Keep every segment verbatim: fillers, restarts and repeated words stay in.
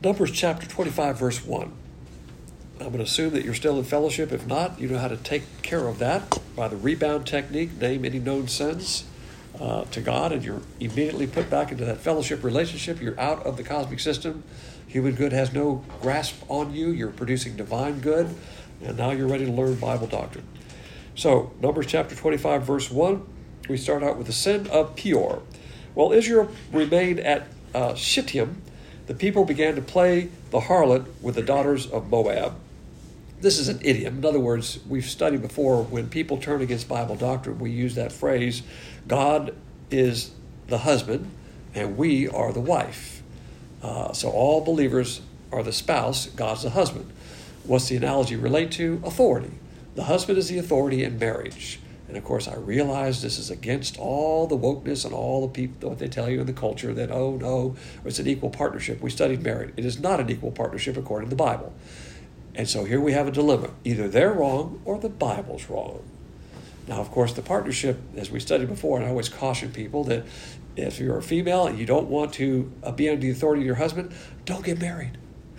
Numbers chapter twenty-five, verse one. I'm going to assume that you're still in fellowship. If not, you know how to take care of that by the rebound technique. Name any known sins uh, to God, and you're immediately put back into that fellowship relationship. You're out of the cosmic system. Human good has no grasp on you. You're producing divine good, and now you're ready to learn Bible doctrine. So, Numbers chapter twenty-five, verse one, we start out with the sin of Peor. While Israel remained at uh, Shittim, the people began to play the harlot with the daughters of Moab. This is an idiom. In other words, we've studied before, when people turn against Bible doctrine, we use that phrase, God is the husband and we are the wife. Uh, so all believers are the spouse, God's the husband. What's the analogy relate to? Authority. The husband is the authority in marriage. And of course, I realize this is against all the wokeness and all the people, what they tell you in the culture, that, oh no, it's an equal partnership. We studied marriage. It is not an equal partnership according to the Bible. And so here we have a dilemma. Either they're wrong or the Bible's wrong. Now, of course, the partnership, as we studied before, and I always caution people that if you're a female and you don't want to be under the authority of your husband, don't get married.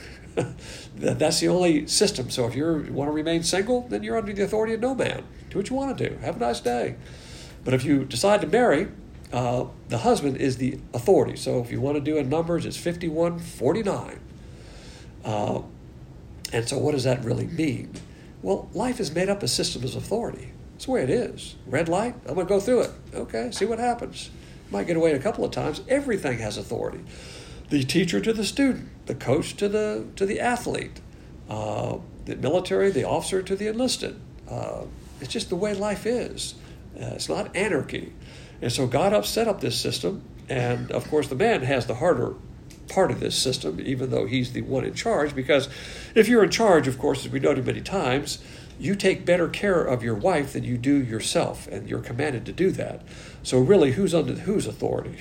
That's the only system. So if you want to remain single, then you're under the authority of no man. Do what you want to do. Have a nice day. But if you decide to marry, uh, the husband is the authority. So if you want to do in numbers, it's fifty-one forty-nine. Uh, and so what does that really mean? Well, life is made up of systems of authority. That's the way it is. Red light, I'm going to go through it. Okay, see what happens. Might get away a couple of times. Everything has authority. The teacher to the student, the coach to the to the athlete, uh, the military, the officer to the enlisted. Uh, it's just the way life is. Uh, it's not anarchy. And so God up set up this system, and of course the man has the harder part of this system, even though he's the one in charge, because if you're in charge, of course, as we noted many times, you take better care of your wife than you do yourself, and you're commanded to do that. So really, who's under whose authority?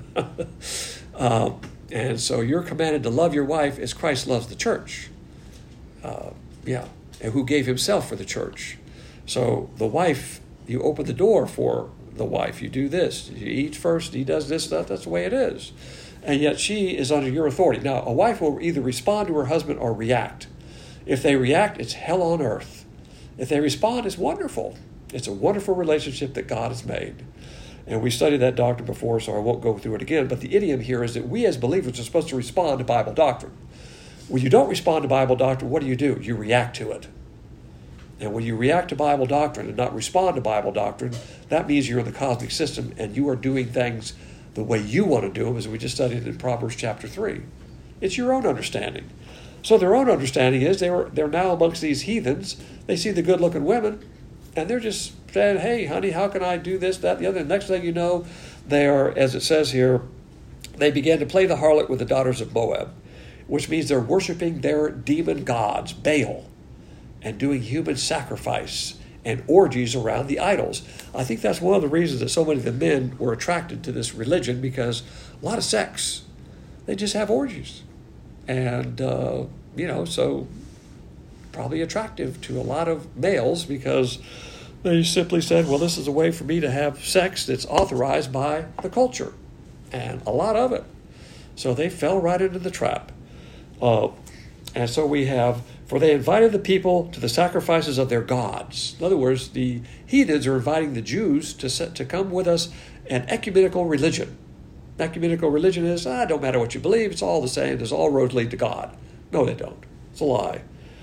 um, and so you're commanded to love your wife as Christ loves the church. Uh, yeah, and who gave himself for the church. So the wife, you open the door for the wife. You do this. You eat first. He does this, that. That's the way it is. And yet she is under your authority. Now, a wife will either respond to her husband or react. If they react, it's hell on earth. If they respond, it's wonderful. It's a wonderful relationship that God has made. And we studied that doctrine before, so I won't go through it again. But the idiom here is that we as believers are supposed to respond to Bible doctrine. When you don't respond to Bible doctrine, what do you do? You react to it. And when you react to Bible doctrine and not respond to Bible doctrine, that means you're in the cosmic system and you are doing things the way you want to do them, as we just studied in Proverbs chapter three. It's your own understanding. So their own understanding is they were, they're now amongst these heathens. They see the good-looking women, and they're just saying, hey, honey, how can I do this, that, the other? And next thing you know, they are, as it says here, they began to play the harlot with the daughters of Moab, which means they're worshiping their demon gods, Baal, and doing human sacrifice and orgies around the idols. I think that's one of the reasons that so many of the men were attracted to this religion, because a lot of sex. They just have orgies. And, uh, you know, so probably attractive to a lot of males, because they simply said, well, this is a way for me to have sex that's authorized by the culture. And a lot of it. So they fell right into the trap. Uh, and so we have, for they invited the people to the sacrifices of their gods. In other words, the heathens are inviting the Jews to set, to come with us an ecumenical religion. Ecumenical religion is, ah, don't matter what you believe, it's all the same, there's all roads lead to God. No, they don't. It's a lie.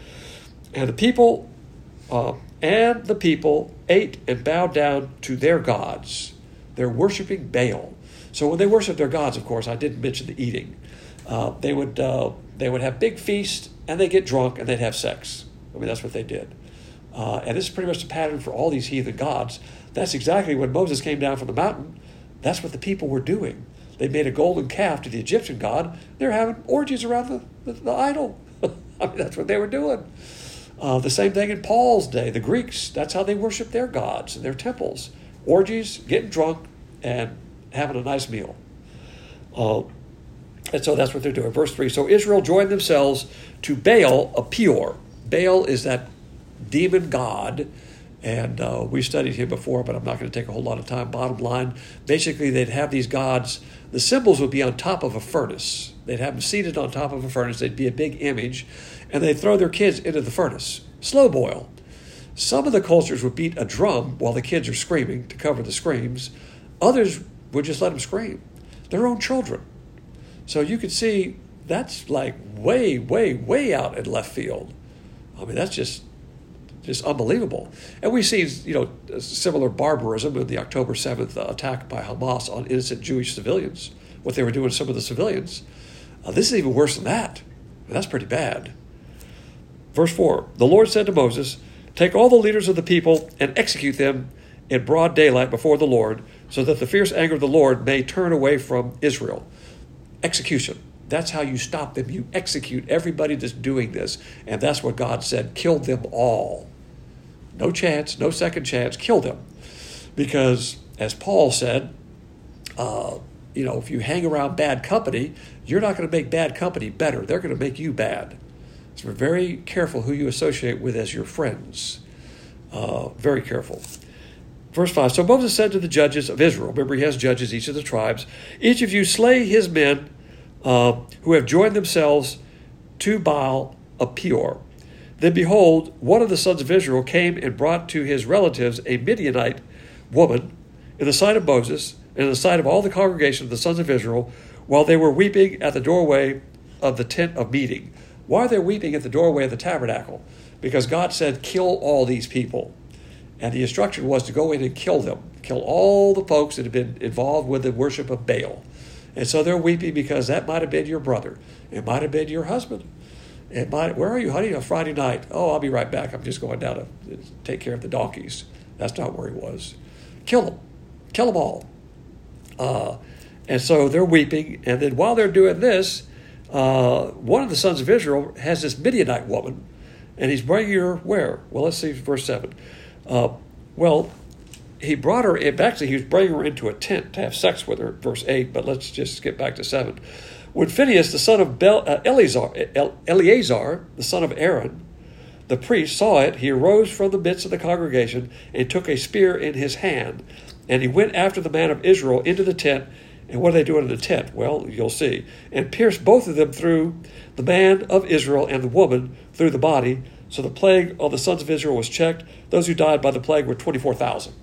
And the people, uh, and the people ate and bowed down to their gods. They're worshiping Baal. So when they worship their gods, of course, I didn't mention the eating. Uh, they would uh, they would have big feasts, and they'd get drunk, and they'd have sex. I mean, that's what they did. Uh, and this is pretty much the pattern for all these heathen gods. That's exactly when Moses came down from the mountain. That's what the people were doing. They made a golden calf to the Egyptian god. They're having orgies around the, the, the idol. I mean, that's what they were doing. Uh, the same thing in Paul's day. The Greeks, that's how they worshiped their gods and their temples. Orgies, getting drunk, and having a nice meal. Uh, and so that's what they're doing. Verse three, so Israel joined themselves to Baal of Peor. Baal is that demon god And uh, we studied him before, but I'm not going to take a whole lot of time. Bottom line, basically they'd have these gods. The symbols would be on top of a furnace. They'd have them seated on top of a furnace. They'd be a big image, and they'd throw their kids into the furnace. Slow boil. Some of the cultures would beat a drum while the kids are screaming to cover the screams. Others would just let them scream. Their own children. So you could see that's like way, way, way out in left field. I mean, that's just just unbelievable. And we see, you know, similar barbarism in the October seventh attack by Hamas on innocent Jewish civilians, what they were doing to some of the civilians. Uh, this is even worse than that. That's pretty bad. Verse four, the Lord said to Moses, take all the leaders of the people and execute them in broad daylight before the Lord, so that the fierce anger of the Lord may turn away from Israel. Execution. That's how you stop them. You execute everybody that's doing this. And that's what God said, kill them all. No chance, no second chance, kill them. Because, as Paul said, uh, you know, if you hang around bad company, you're not going to make bad company better. They're going to make you bad. So we're very careful who you associate with as your friends. Uh, very careful. Verse five, so Moses said to the judges of Israel, remember he has judges, each of the tribes, each of you slay his men uh, who have joined themselves to Baal of Peor. Then behold, one of the sons of Israel came and brought to his relatives a Midianite woman in the sight of Moses and in the sight of all the congregation of the sons of Israel, while they were weeping at the doorway of the tent of meeting. Why are they weeping at the doorway of the tabernacle? Because God said, kill all these people. And the instruction was to go in and kill them, kill all the folks that had been involved with the worship of Baal. And so they're weeping because that might have been your brother. It might have been your husband. It might. Where are you, honey? On Friday night. Oh, I'll be right back. I'm just going down to take care of the donkeys. That's not where he was. Kill them. Kill them all. Uh, and so they're weeping. And then while they're doing this, uh, one of the sons of Israel has this Midianite woman. And he's bringing her where? Well, let's see verse seven. Uh, well, he brought her in. Actually, he was bringing her into a tent to have sex with her, verse eight. But let's just skip back to seven. When Phinehas, the son of Bel, uh, Eleazar, Eleazar, the son of Aaron, the priest, saw it, he arose from the midst of the congregation and took a spear in his hand. And he went after the man of Israel into the tent. And what are they doing in the tent? Well, you'll see. And pierced both of them through, the man of Israel and the woman through the body. So the plague on the sons of Israel was checked. Those who died by the plague were twenty-four thousand.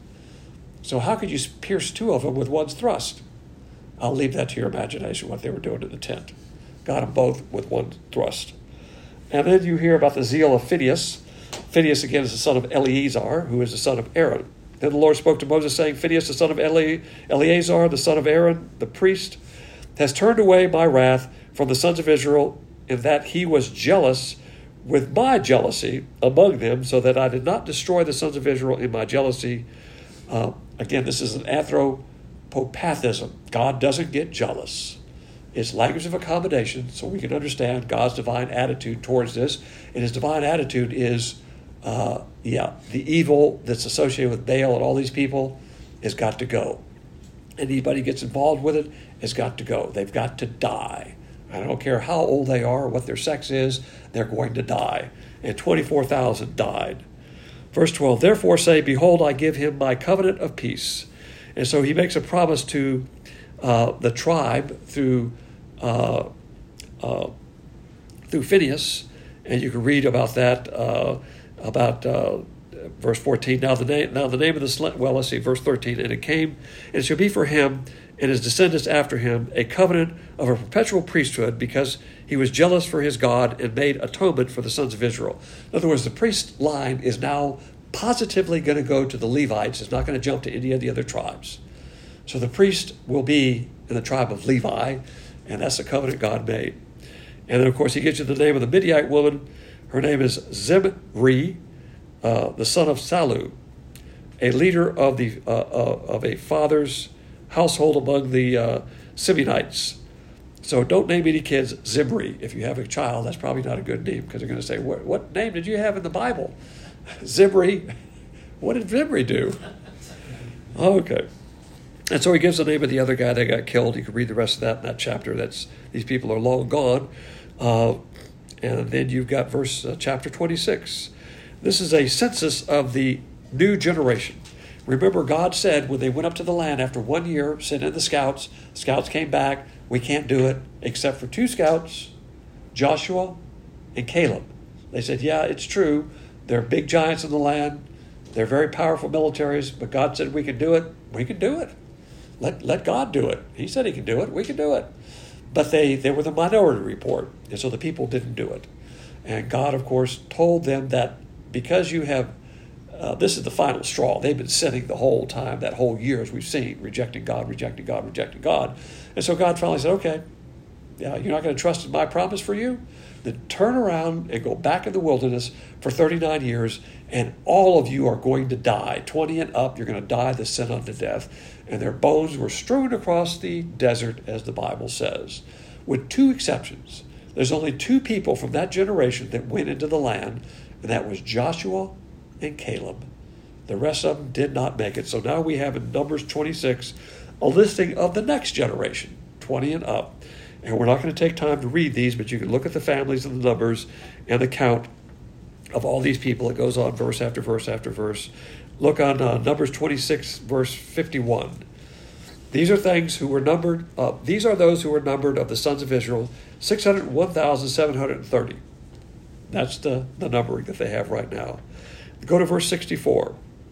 So how could you pierce two of them with one thrust? I'll leave that to your imagination, what they were doing in the tent. Got them both with one thrust. And then you hear about the zeal of Phinehas. Phinehas, again, is the son of Eleazar, who is the son of Aaron. Then the Lord spoke to Moses, saying, Phinehas, the son of Ele- Eleazar, the son of Aaron, the priest, has turned away my wrath from the sons of Israel, in that he was jealous with my jealousy among them, so that I did not destroy the sons of Israel in my jealousy. Uh, again, this is an anthropopathism. God doesn't get jealous. It's language of accommodation, so we can understand God's divine attitude towards this. And his divine attitude is, uh, yeah, the evil that's associated with Baal and all these people has got to go. Anybody gets involved with it has got to go. They've got to die. I don't care how old they are or what their sex is, they're going to die. And twenty-four thousand died. Verse twelve, therefore say, behold, I give him my covenant of peace. And so he makes a promise to uh, the tribe through uh, uh, through Phinehas. And you can read about that, uh, about uh, verse fourteen. Now the name, now the name of the, well, let's see, verse thirteen. And it came, and it shall be for him and his descendants after him a covenant of a perpetual priesthood, because he was jealous for his God and made atonement for the sons of Israel. In other words, the priest line is now positively going to go to the Levites. It's not going to jump to any of the other tribes. So the priest will be in the tribe of Levi, and that's the covenant God made. And then, of course, he gives you the name of the Midianite woman. Her name is Zimri, uh, the son of Salu, a leader of the uh, uh, of a father's household among the uh, Simeonites. So don't name any kids Zimri. If you have a child, that's probably not a good name, because they're going to say, what, what name did you have in the Bible? Zimri. What did Zimri do? Okay. And so he gives the name of the other guy that got killed. You can read the rest of that in that chapter. That's these people are long gone. Uh, and then you've got verse uh, chapter twenty-six. This is a census of the new generation. Remember, God said when they went up to the land after one year, sent in the scouts, scouts came back, we can't do it except for two scouts, Joshua and Caleb. They said, yeah, it's true. They're big giants in the land. They're very powerful militaries, but God said we could do it. We could do it. Let let God do it. He said he could do it. We could do it. But they, they were the minority report, and so the people didn't do it. And God, of course, told them that because you have, uh, this is the final straw. They've been sinning the whole time, that whole year, as we've seen, rejecting God, rejecting God, rejecting God. And so God finally said, okay, yeah, you're not going to trust in my promise for you? Then turn around and go back in the wilderness for thirty-nine years, and all of you are going to die. twenty and up, you're going to die the sin unto death. And their bones were strewn across the desert, as the Bible says, with two exceptions. There's only two people from that generation that went into the land, and that was Joshua and Caleb. The rest of them did not make it. So now we have in Numbers twenty-six a listing of the next generation, twenty and up. And we're not going to take time to read these, but you can look at the families and the numbers and the count of all these people. It goes on verse after verse after verse. Look on uh, Numbers twenty-six, verse fifty-one. These are things who were numbered. Uh, these are those who were numbered of the sons of Israel, six hundred one thousand seven hundred thirty. That's the, the numbering that they have right now. Go to verse sixty-four.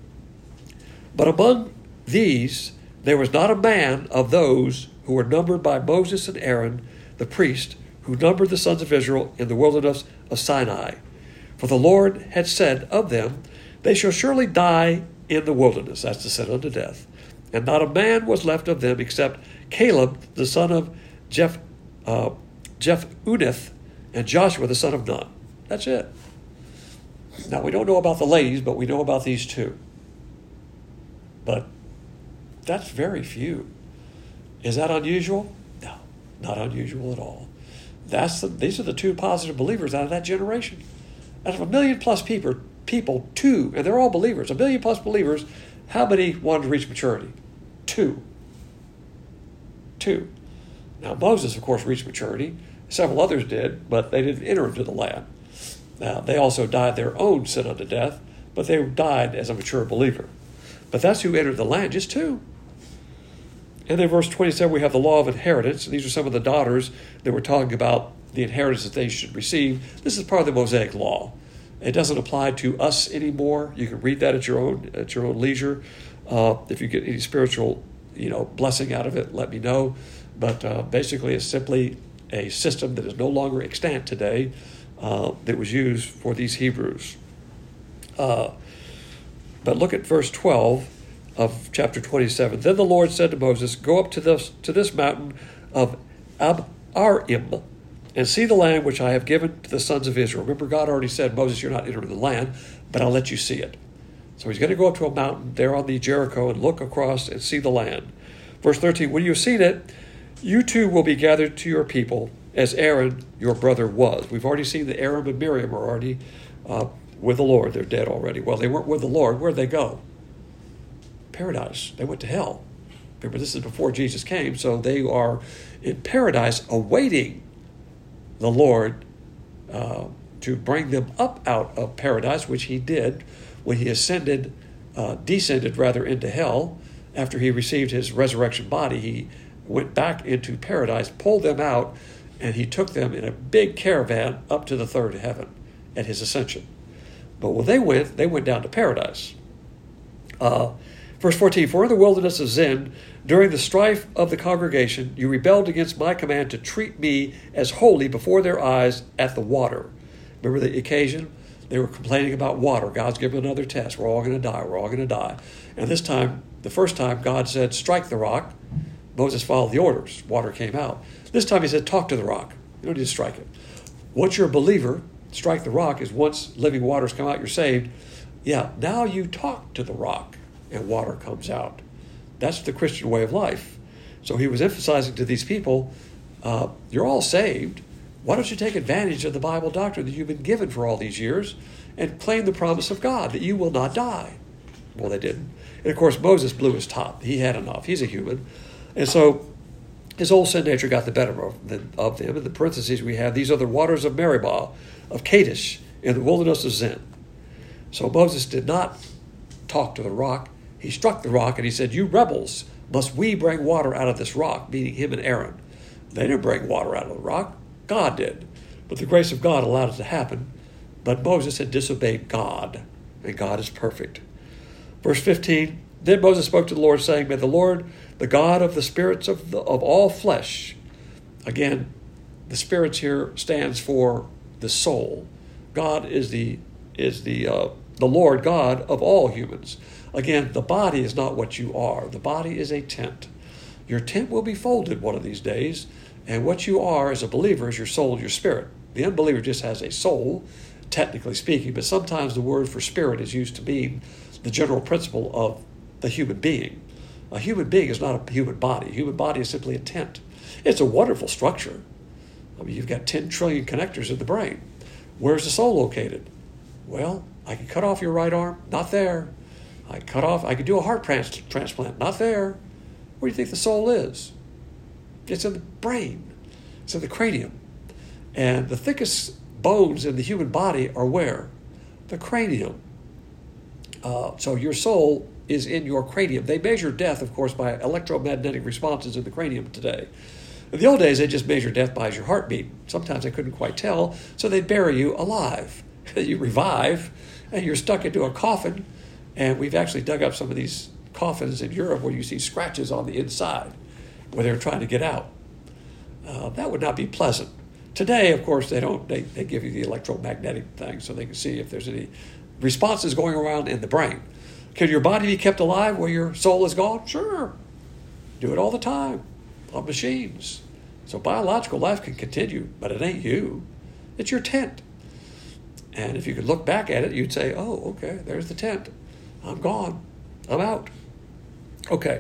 But among these there was not a man of those who were numbered by Moses and Aaron, the priest, who numbered the sons of Israel in the wilderness of Sinai. For the Lord had said of them, they shall surely die in the wilderness, that's the sin unto death. And not a man was left of them except Caleb, the son of Jeph, uh, Jephunneh, and Joshua, the son of Nun. That's it. Now, we don't know about the ladies, but we know about these two. But that's very few. Is that unusual? No, not unusual at all. That's the, these are the two positive believers out of that generation. Out of a million plus people, people, two, and they're all believers, a million plus believers, how many wanted to reach maturity? Two. Two. Now, Moses, of course, reached maturity. Several others did, but they didn't enter into the land. Now, they also died their own sin unto death, but they died as a mature believer. But that's who entered the land, just two. And then verse twenty-seven, we have the law of inheritance. These are some of the daughters that we're talking about, the inheritance that they should receive. This is part of the Mosaic law. It doesn't apply to us anymore. You can read that at your own at your own leisure. Uh, if you get any spiritual, you know, blessing out of it, let me know. But uh, basically, it's simply a system that is no longer extant today uh, that was used for these Hebrews. Uh, but look at verse twelve of chapter twenty-seven. Then the Lord said to Moses, go up to this to this mountain of Abarim, and see the land which I have given to the sons of Israel. Remember, God already said, Moses, you're not entering the land, but I'll let you see it. So he's going to go up to a mountain there on the Jericho and look across and see the land. Verse thirteen, when you've seen it, you too will be gathered to your people as Aaron, your brother, was. We've already seen that Aaron and Miriam are already uh, with the Lord. They're dead already. Well, they weren't with the Lord. Where'd they go? Paradise. They went to hell. Remember, this is before Jesus came, so they are in paradise awaiting the Lord uh, to bring them up out of paradise, which he did when he ascended, uh, descended rather into hell. After he received his resurrection body, he went back into paradise, pulled them out, and he took them in a big caravan up to the third heaven at his ascension. But when they went, they went down to paradise. Uh, Verse fourteen, for in the wilderness of Zin, during the strife of the congregation, you rebelled against my command to treat me as holy before their eyes at the water. Remember the occasion? They were complaining about water. God's given another test. We're all going to die. We're all going to die. And this time, the first time, God said, strike the rock. Moses followed the orders. Water came out. This time he said, talk to the rock. You don't need to strike it. Once you're a believer, strike the rock is once living waters come out, you're saved. Yeah, now you talk to the rock, and water comes out. That's the Christian way of life. So he was emphasizing to these people, uh, you're all saved. Why don't you take advantage of the Bible doctrine that you've been given for all these years and claim the promise of God that you will not die? Well, they didn't. And of course, Moses blew his top. He had enough. He's a human. And so his old sin nature got the better of them. In the parentheses we have, these are the waters of Meribah, of Kadesh, in the wilderness of Zin. So Moses did not talk to the rock. He struck the rock and he said, "You rebels, must we bring water out of this rock?" Meaning him and Aaron. They didn't bring water out of the rock. God did. But the grace of God allowed it to happen. But Moses had disobeyed God, and God is perfect. Verse fifteen, then Moses spoke to the Lord, saying, "May the Lord, the God of the spirits of, the, of all flesh," again, the spirits here stands for the soul. God is the is the uh, the Lord God of all humans. Again, the body is not what you are. The body is a tent. Your tent will be folded one of these days, and what you are as a believer is your soul and your spirit. The unbeliever just has a soul, technically speaking, but sometimes the word for spirit is used to mean the general principle of the human being. A human being is not a human body. A human body is simply a tent. It's a wonderful structure. I mean, you've got ten trillion connectors in the brain. Where's the soul located? Well, I can cut off your right arm. Not there. I cut off, I could do a heart trans- transplant. Not there. Where do you think the soul is? It's in the brain. It's in the cranium. And the thickest bones in the human body are where? The cranium. Uh, so your soul is in your cranium. They measure death, of course, by electromagnetic responses in the cranium today. In the old days, they just measured death by your heartbeat. Sometimes they couldn't quite tell, so they'd bury you alive. You revive, and you're stuck into a coffin. And we've actually dug up some of these coffins in Europe where you see scratches on the inside where they're trying to get out. Uh, that would not be pleasant. Today, of course, they don't. They, they give you the electromagnetic thing so they can see if there's any responses going around in the brain. Can your body be kept alive where your soul is gone? Sure. Do it all the time on machines. So biological life can continue, but it ain't you. It's your tent. And if you could look back at it, you'd say, oh, okay, there's the tent. I'm gone. I'm out. Okay,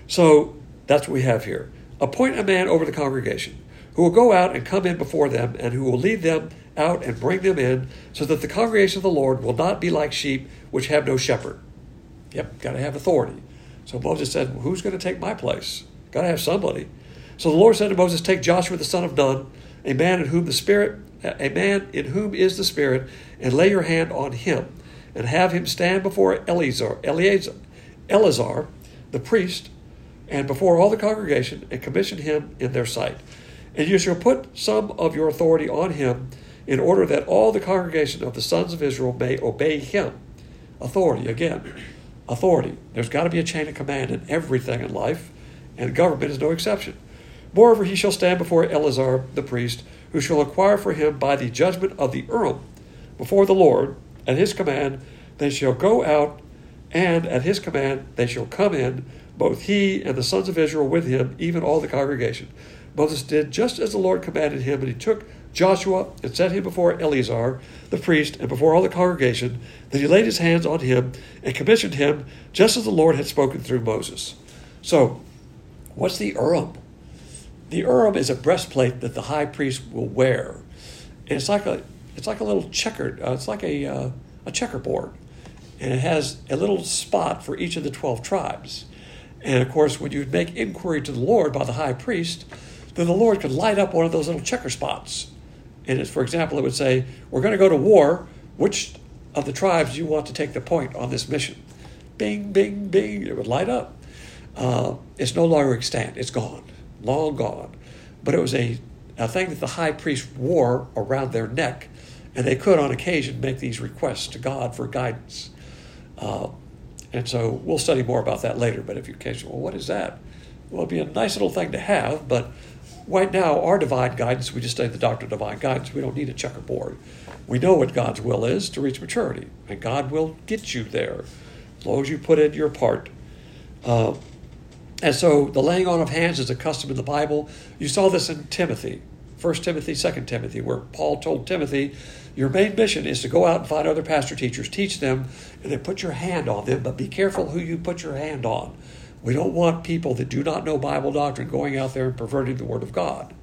so that's what we have here. Appoint a man over the congregation who will go out and come in before them and who will lead them out and bring them in so that the congregation of the Lord will not be like sheep which have no shepherd. Yep, got to have authority. So Moses said, well, who's going to take my place? Got to have somebody. So the Lord said to Moses, take Joshua the son of Nun, a man in whom the Spirit, a man in whom is the Spirit, and lay your hand on him, and have him stand before Eleazar, Eleazar, Eleazar, the priest, and before all the congregation, and commission him in their sight. And you shall put some of your authority on him, in order that all the congregation of the sons of Israel may obey him. Authority, again, authority. There's got to be a chain of command in everything in life, and government is no exception. Moreover, he shall stand before Eleazar the priest, who shall inquire for him by the judgment of the Urim before the Lord. At his command they shall go out, and at his command they shall come in, both he and the sons of Israel with him, even all the congregation. Moses did just as the Lord commanded him, and he took Joshua and set him before Eleazar the priest and before all the congregation. Then he laid his hands on him and commissioned him just as the Lord had spoken through Moses. So, what's the Urim? The Urim is a breastplate that the high priest will wear. And it's like a it's like a little checkered, uh, it's like a uh, a checkerboard. And it has a little spot for each of the twelve tribes. And of course, when you make inquiry to the Lord by the high priest, then the Lord could light up one of those little checker spots. And it's, for example, it would say, we're going to go to war. Which of the tribes do you want to take the point on this mission? Bing, bing, bing. It would light up. Uh, it's no longer extant. It's gone. Long gone. But it was a, a thing that the high priest wore around their neck, and they could on occasion make these requests to God for guidance. Uh, and so we'll study more about that later, but if you catch, well, what is that? Well, it'd be a nice little thing to have, but right now our divine guidance, we just study the doctrine of divine guidance. We don't need a checkerboard. We know what God's will is to reach maturity, and God will get you there as long as you put in your part. Uh, And so the laying on of hands is a custom in the Bible. You saw this in Timothy, First Timothy, Second Timothy, where Paul told Timothy, your main mission is to go out and find other pastor teachers, teach them, and then put your hand on them, but be careful who you put your hand on. We don't want people that do not know Bible doctrine going out there and perverting the Word of God.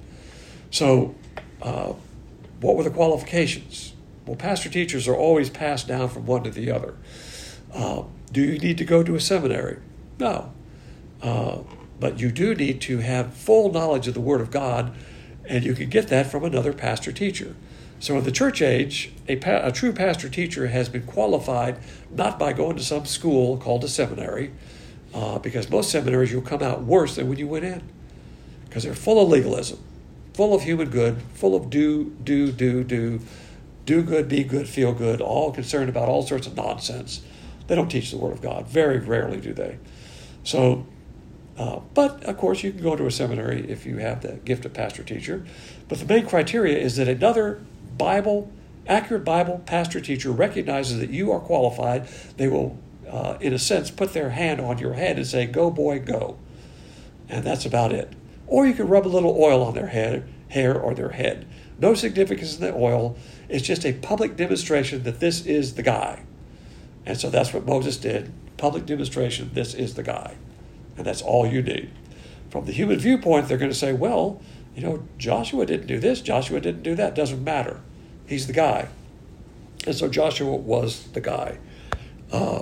So uh, what were the qualifications? Well, pastor teachers are always passed down from one to the other. Uh, do you need to go to a seminary? No. Uh, but you do need to have full knowledge of the Word of God And you can get that from another pastor-teacher. So in the church age, a, pa- a true pastor-teacher has been qualified not by going to some school called a seminary, uh, because most seminaries you'll come out worse than when you went in, because they're full of legalism, full of human good, full of do, do, do, do, do good, be good, feel good, all concerned about all sorts of nonsense. They don't teach the Word of God. Very rarely do they. So, uh, but of course you can go to a seminary if you have the gift of pastor-teacher. But the main criteria is that another Bible, accurate Bible pastor-teacher recognizes that you are qualified. They will, uh, in a sense, put their hand on your head and say, go boy, go. And that's about it. Or you can rub a little oil on their head, hair or their head. No significance in the oil. It's just a public demonstration that this is the guy. And so that's what Moses did. Public demonstration, this is the guy. And that's all you need. From the human viewpoint, they're going to say, well, you know, Joshua didn't do this, Joshua didn't do that. Doesn't matter. He's the guy. And so Joshua was the guy. Uh,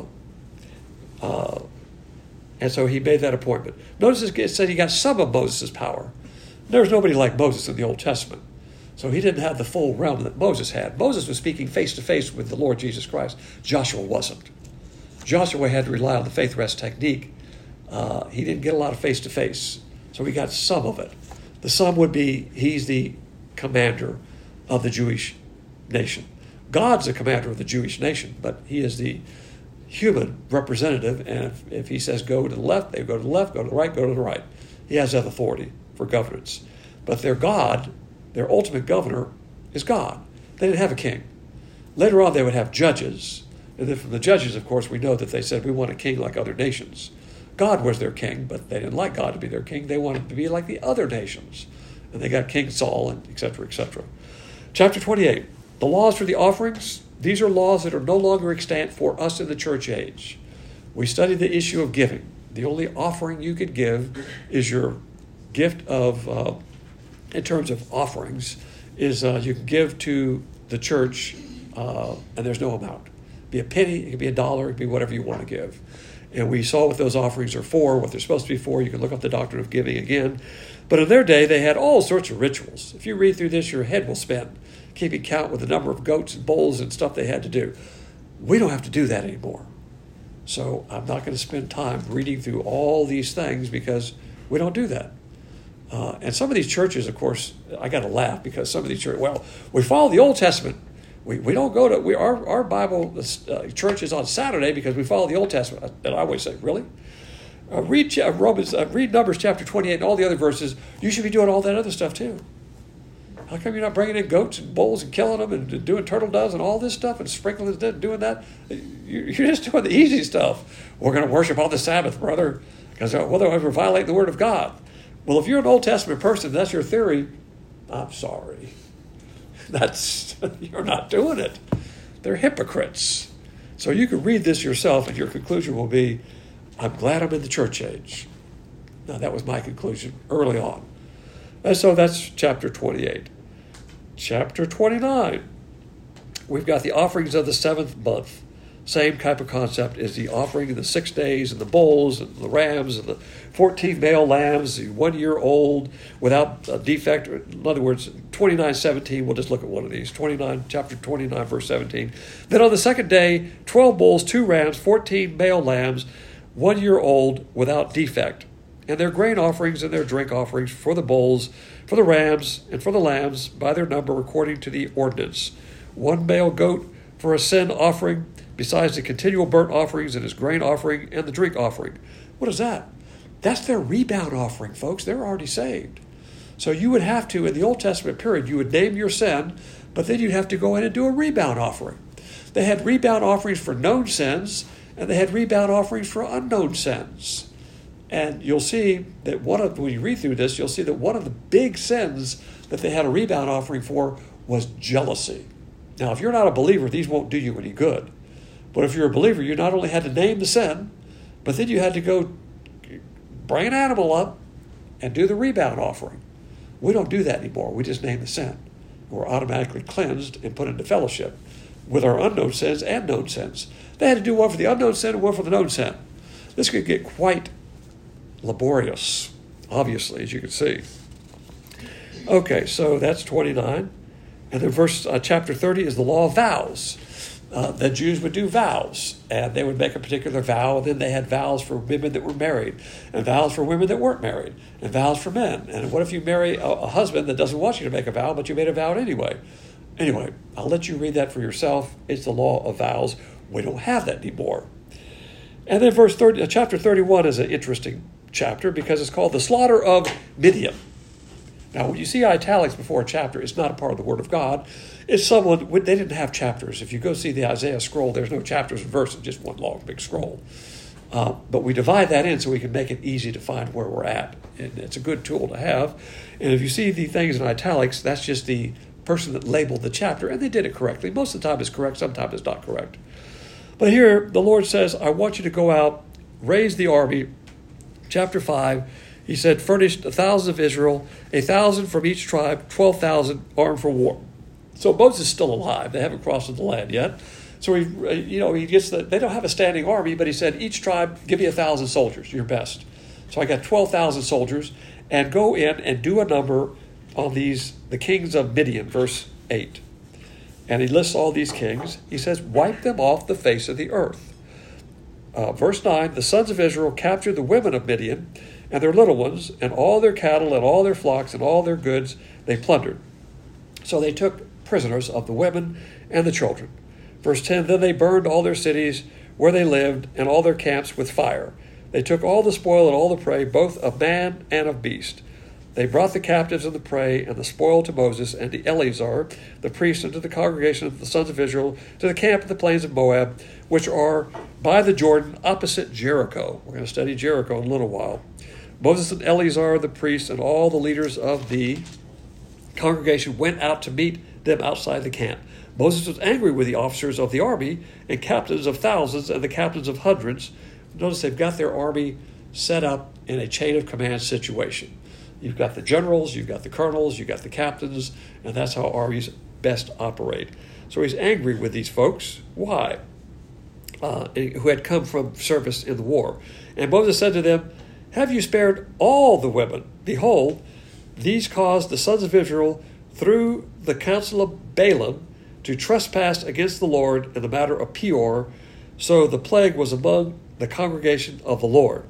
uh, and so he made that appointment. Notice it said he got some of Moses' power. There was nobody like Moses in the Old Testament. So he didn't have the full realm that Moses had. Moses was speaking face-to-face with the Lord Jesus Christ. Joshua wasn't. Joshua had to rely on the faith rest technique. Uh, he didn't get a lot of face-to-face. So he got some of it. The some would be, he's the commander of the Jewish nation. God's the commander of the Jewish nation, but he is the human representative, and if, if he says go to the left, they go to the left, go to the right, go to the right. He has that authority for governance. But their God, their ultimate governor, is God. They didn't have a king. Later on, they would have judges. And then from the judges, of course, we know that they said, we want a king like other nations. God was their king, but they didn't like God to be their king. They wanted to be like the other nations. And they got King Saul, and et cetera, et cetera. Chapter twenty-eight, the laws for the offerings. These are laws that are no longer extant for us in the church age. We studied the issue of giving. The only offering you could give is your gift of, uh, in terms of offerings, is uh, you can give to the church, uh, and there's no amount. It could be a penny, it could be a dollar, it could be whatever you want to give. And we saw what those offerings are for, what they're supposed to be for. You can look up the doctrine of giving again. But in their day, they had all sorts of rituals. If you read through this, your head will spin, keeping count with the number of goats and bulls and stuff they had to do. We don't have to do that anymore. So I'm not going to spend time reading through all these things because we don't do that. Uh, and some of these churches, of course, I got to laugh because some of these churches, well, we follow the Old Testament. We we don't go to, we our, our Bible uh, church is on Saturday because we follow the Old Testament. And I always say, really? Uh, read uh, Romans, uh, read Numbers chapter twenty-eight and all the other verses. You should be doing all that other stuff too. How come you're not bringing in goats and bulls and killing them and doing turtle doves and all this stuff and sprinkling and doing that? You're just doing the easy stuff. We're going to worship on the Sabbath, brother, because otherwise we're violating the Word of God. Well, if you're an Old Testament person, that's your theory. I'm sorry. That's you're not doing it. They're hypocrites. So you can read this yourself, and your conclusion will be, I'm glad I'm in the church age. Now, that was my conclusion early on. And so that's chapter twenty-eight. Chapter twenty-nine. We've got the offerings of the seventh month. Same type of concept is the offering in the six days and the bulls and the rams and the fourteen male lambs, the one year old without a defect. In other words, twenty-nine seventeen, we'll just look at one of these. twenty-nine, chapter twenty-nine, verse seventeen. Then on the second day, twelve bulls, two rams, fourteen male lambs, one year old without defect. And their grain offerings and their drink offerings for the bulls, for the rams, and for the lambs by their number according to the ordinance. One male goat for a sin offering, besides the continual burnt offerings and his grain offering and the drink offering. What is that? That's their rebound offering, folks. They're already saved. So you would have to, in the Old Testament period, you would name your sin, but then you'd have to go in and do a rebound offering. They had rebound offerings for known sins, and they had rebound offerings for unknown sins. And you'll see that one of, when you read through this, you'll see that one of the big sins that they had a rebound offering for was jealousy. Now, if you're not a believer, these won't do you any good. But if you're a believer, you not only had to name the sin, but then you had to go bring an animal up and do the rebound offering. We don't do that anymore. We just name the sin. We're automatically cleansed and put into fellowship with our unknown sins and known sins. They had to do one for the unknown sin and one for the known sin. This could get quite laborious, obviously, as you can see. Okay, so that's twenty-nine. And then verse uh, chapter thirty is the law of vows. Uh, the Jews would do vows, and they would make a particular vow, and then they had vows for women that were married, and vows for women that weren't married, and vows for men. And what if you marry a, a husband that doesn't want you to make a vow, but you made a vow anyway? Anyway, I'll let you read that for yourself. It's the law of vows. We don't have that anymore. And then verse thirty, uh, chapter thirty-one is an interesting chapter because it's called the slaughter of Midian. Now, when you see italics before a chapter, it's not a part of the Word of God. It's someone, they didn't have chapters. If you go see the Isaiah scroll, there's no chapters and verses, just one long big scroll. Uh, but we divide that in so we can make it easy to find where we're at. And it's a good tool to have. And if you see the things in italics, that's just the person that labeled the chapter, and they did it correctly. Most of the time it's correct, sometimes it's not correct. But here, the Lord says, I want you to go out, raise the army. Chapter five, he said, furnished a thousand of Israel, a thousand from each tribe, twelve thousand armed for war. So Moses is still alive. They haven't crossed the land yet. So he, you know, he gets the, they don't have a standing army, but he said, each tribe, give me a thousand soldiers, your best. So I got twelve thousand soldiers, and go in and do a number on these, the kings of Midian, verse eight. And he lists all these kings. He says, wipe them off the face of the earth. Uh, verse nine, the sons of Israel captured the women of Midian and their little ones, and all their cattle and all their flocks and all their goods they plundered. So they took prisoners of the women and the children. Verse ten, then they burned all their cities where they lived and all their camps with fire. They took all the spoil and all the prey, both of man and of beast. They brought the captives and the prey and the spoil to Moses and to Eleazar, the priest, and to the congregation of the sons of Israel, to the camp of the plains of Moab, which are by the Jordan opposite Jericho. We're going to study Jericho in a little while. Moses and Eleazar, the priest, and all the leaders of the congregation went out to meet them outside the camp. Moses was angry with the officers of the army and captains of thousands and the captains of hundreds. Notice they've got their army set up in a chain of command situation. You've got the generals, you've got the colonels, you've got the captains, and that's how armies best operate. So he's angry with these folks. Why? Uh, who had come from service in the war. And Moses said to them, have you spared all the women? Behold, these caused the sons of Israel through the counsel of Balaam to trespass against the Lord in the matter of Peor. So the plague was among the congregation of the Lord.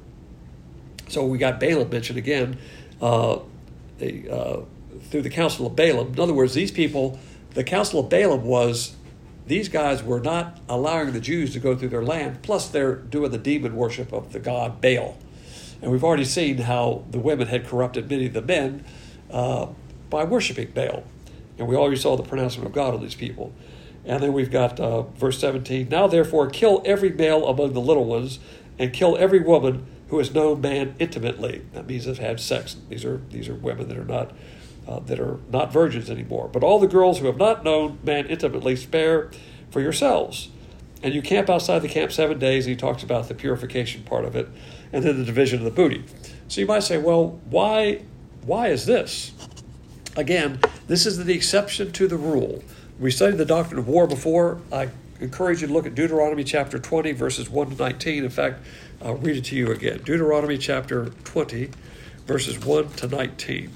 So we got Balaam mentioned again. Uh, the, uh, through the counsel of Balaam. In other words, these people, the counsel of Balaam was, these guys were not allowing the Jews to go through their land, plus they're doing the demon worship of the god Baal. And we've already seen how the women had corrupted many of the men uh, by worshiping Baal. And we already saw the pronouncement of God on these people. And then we've got uh, verse seventeen, now therefore kill every male among the little ones, and kill every woman who has known man intimately. That means they've had sex. These are these are women that are not uh, that are not virgins anymore. But all the girls who have not known man intimately, spare for yourselves. And you camp outside the camp seven days. And he talks about the purification part of it, and then the division of the booty. So you might say, well, why why is this? Again, this is the exception to the rule. We studied the doctrine of war before. I encourage you to look at Deuteronomy chapter twenty, verses one to nineteen. In fact, I'll read it to you again. Deuteronomy chapter twenty, verses one to nineteen.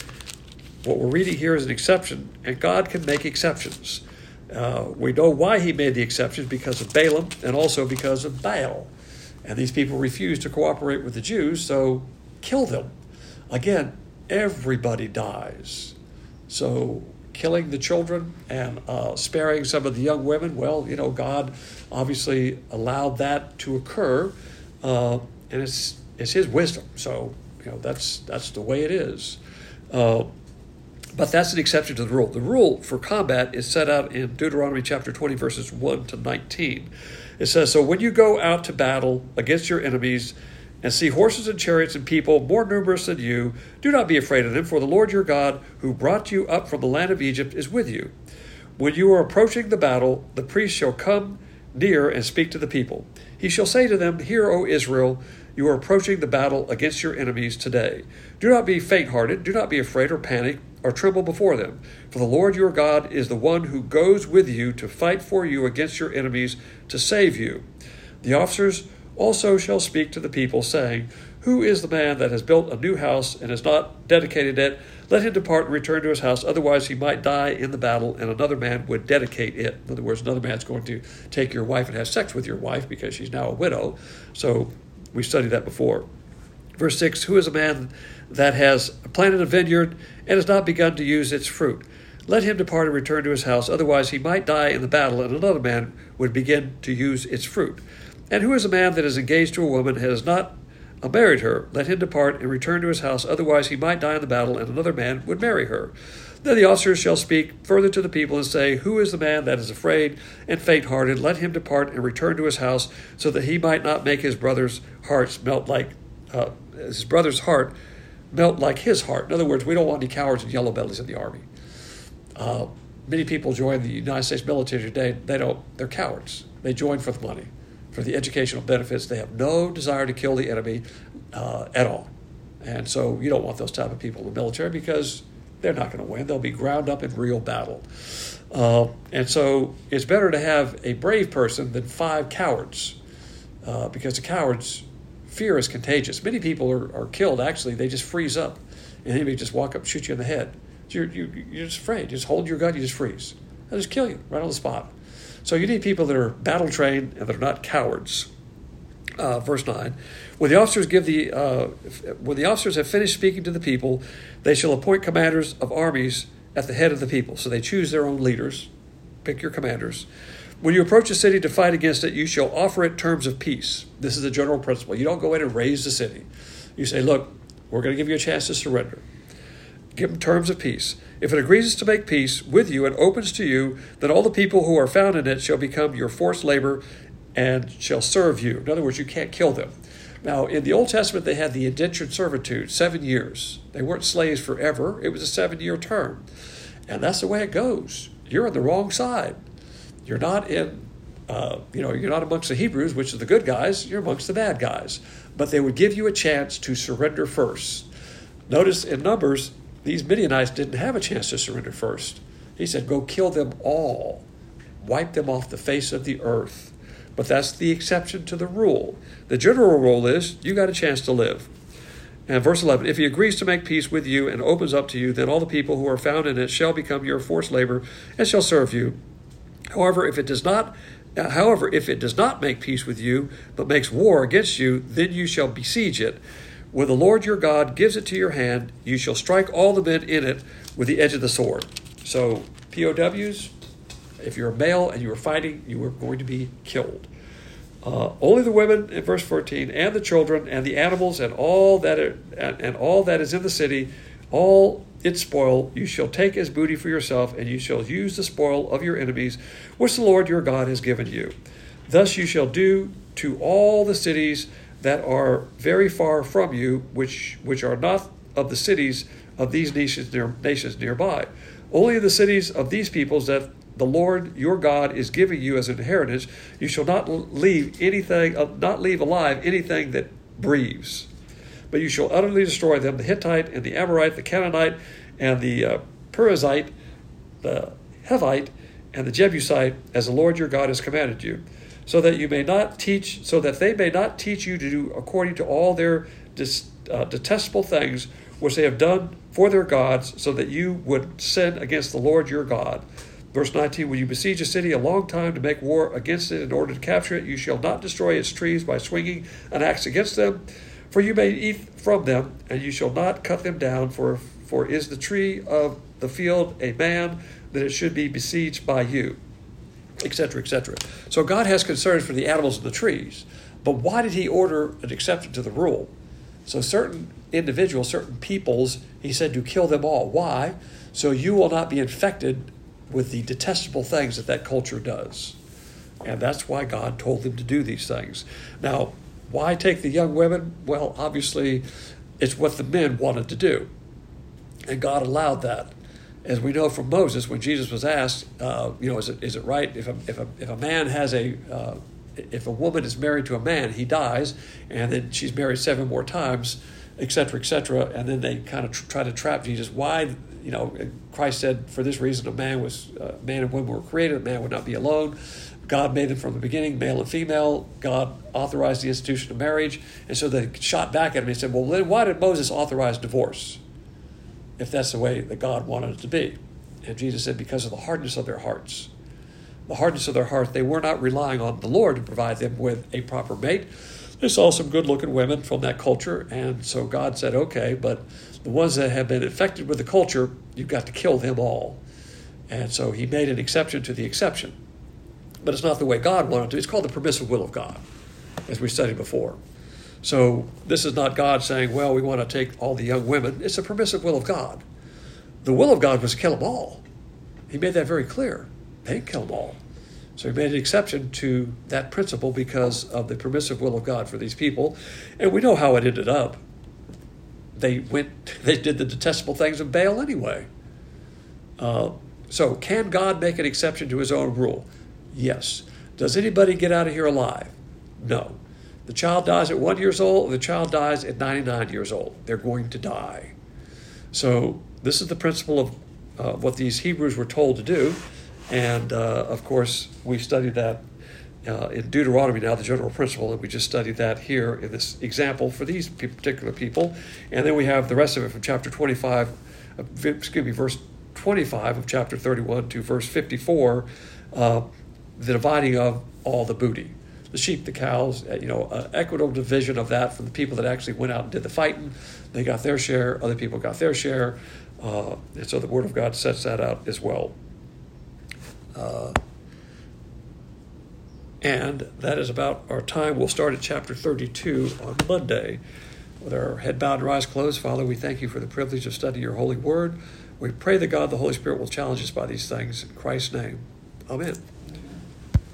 What we're reading here is an exception, and God can make exceptions. Uh, we know why he made the exceptions, because of Balaam and also because of Baal. And these people refused to cooperate with the Jews, so kill them. Again, everybody dies. So killing the children and uh, sparing some of the young women, well, you know, God obviously allowed that to occur. Uh, and it's it's his wisdom, so you know that's that's the way it is. Uh, but that's an exception to the rule. The rule for combat is set out in Deuteronomy chapter twenty, verses one to nineteen. It says, so when you go out to battle against your enemies and see horses and chariots and people more numerous than you, do not be afraid of them, for the Lord your God, who brought you up from the land of Egypt, is with you. When you are approaching the battle, the priest shall come near and speak to the people. He shall say to them, hear, O Israel, you are approaching the battle against your enemies today. Do not be faint-hearted, do not be afraid or panic or tremble before them. For the Lord your God is the one who goes with you to fight for you against your enemies to save you. The officers also shall speak to the people, saying, who is the man that has built a new house and has not dedicated it, let him depart and return to his house. Otherwise, he might die in the battle, and another man would dedicate it. In other words, another man's going to take your wife and have sex with your wife because she's now a widow. So we studied that before. Verse six, who is a man that has planted a vineyard and has not begun to use its fruit? Let him depart and return to his house. Otherwise, he might die in the battle, and another man would begin to use its fruit. And who is a man that is engaged to a woman and has not married her? Let him depart and return to his house. Otherwise, he might die in the battle, and another man would marry her. Then the officers shall speak further to the people and say, who is the man that is afraid and faint-hearted? Let him depart and return to his house, so that he might not make his brother's hearts melt like uh, his brother's heart melt like his heart. In other words, we don't want any cowards and yellow bellies in the army. Uh, many people join the United States military today. They don't. They're cowards. They join for the money, for the educational benefits. They have no desire to kill the enemy uh, at all. And so you don't want those type of people in the military because they're not going to win. They'll be ground up in real battle. Uh, and so it's better to have a brave person than five cowards uh, because the cowards, fear is contagious. Many people are, are killed, actually. They just freeze up. And the enemy just walk up and shoot you in the head. You're, you're, you're just afraid. You just hold your gun, you just freeze. They'll just kill you right on the spot. So you need people that are battle trained and that are not cowards. Uh, verse nine, when the officers give the uh, when the officers have finished speaking to the people, they shall appoint commanders of armies at the head of the people. So they choose their own leaders. Pick your commanders. When you approach a city to fight against it, you shall offer it terms of peace. This is the general principle. You don't go in and raise the city. You say, look, we're going to give you a chance to surrender. Give them terms of peace. If it agrees to make peace with you and opens to you, then all the people who are found in it shall become your forced labor and shall serve you. In other words, you can't kill them. Now, in the Old Testament, they had the indentured servitude, seven years. They weren't slaves forever. It was a seven-year term. And that's the way it goes. You're on the wrong side. You're not in, uh, you know, you're not amongst the Hebrews, which are the good guys. You're amongst the bad guys. But they would give you a chance to surrender first. Notice in Numbers, these Midianites didn't have a chance to surrender first. He said, go kill them all. Wipe them off the face of the earth. But that's the exception to the rule. The general rule is, you got a chance to live. And verse eleven, if he agrees to make peace with you and opens up to you, then all the people who are found in it shall become your forced labor and shall serve you. However, if it does not, however, if it does not make peace with you, but makes war against you, then you shall besiege it. When the Lord your God gives it to your hand, you shall strike all the men in it with the edge of the sword. So, P O Ws, if you're a male and you are fighting, you are going to be killed. Uh, only the women, in verse fourteen, and the children, and the animals, and all that are, and, and all that is in the city, all its spoil, you shall take as booty for yourself, and you shall use the spoil of your enemies, which the Lord your God has given you. Thus you shall do to all the cities that are very far from you, which which are not of the cities of these nations, near, nations nearby. Only the cities of these peoples that the Lord your God is giving you as an inheritance, you shall not leave anything, not leave alive anything that breathes, but you shall utterly destroy them: the Hittite and the Amorite, the Canaanite and the uh, Perizzite, the Hivite and the Jebusite, as the Lord your God has commanded you. So that you may not teach, so that they may not teach you to do according to all their dis, uh, detestable things which they have done for their gods, so that you would sin against the Lord your God. Verse nineteen, when you besiege a city a long time to make war against it in order to capture it, you shall not destroy its trees by swinging an axe against them, for you may eat from them, and you shall not cut them down, for, for is the tree of the field a man, that it should be besieged by you, et cetera, et cetera. So God has concerns for the animals and the trees. But why did he order an exception to the rule? So certain individuals, certain peoples, he said to kill them all. Why? So you will not be infected with the detestable things that that culture does. And that's why God told them to do these things. Now, why take the young women? Well, obviously, it's what the men wanted to do. And God allowed that. As we know from Moses, when Jesus was asked, uh, you know, is it is it right if a if a if a man has a uh, if a woman is married to a man, he dies, and then she's married seven more times, et cetera, et cetera, and then they kind of tr- try to trap Jesus. Why, you know, Christ said, for this reason, a man was uh, man and woman were created. A man would not be alone. God made them from the beginning, male and female. God authorized the institution of marriage, and so they shot back at him and said, well, then why did Moses authorize divorce? if that's the way that God wanted it to be. And Jesus said, because of the hardness of their hearts. The hardness of their heart, they were not relying on the Lord to provide them with a proper mate. They saw some good-looking women from that culture, and so God said, okay, but the ones that have been infected with the culture, you've got to kill them all. And so he made an exception to the exception. But it's not the way God wanted to. It's called the permissive will of God, as we studied before. So this is not God saying, well, we want to take all the young women. It's the permissive will of God. The will of God was to kill them all. He made that very clear. They didn't kill them all. So he made an exception to that principle because of the permissive will of God for these people. And we know how it ended up. They went, they did the detestable things of Baal anyway. Uh, so can God make an exception to his own rule? Yes. Does anybody get out of here alive? No. The child dies at one years old, the child dies at ninety-nine years old. They're going to die. So this is the principle of uh, what these Hebrews were told to do. And, uh, of course, we studied that uh, in Deuteronomy now, the general principle, and we just studied that here in this example for these particular people. And then we have the rest of it from chapter twenty-five, uh, excuse me, verse twenty-five of chapter thirty-one to verse fifty-four, uh, the dividing of all the booty. The sheep, the cows, uh, you know, uh, equitable division of that from the people that actually went out and did the fighting. They got their share, other people got their share. Uh, and so the Word of God sets that out as well. Uh, and that is about our time. We'll start at chapter thirty-two on Monday. With our head bowed and eyes closed, Father, we thank you for the privilege of studying your holy word. We pray that God, the Holy Spirit, will challenge us by these things. In Christ's name, amen.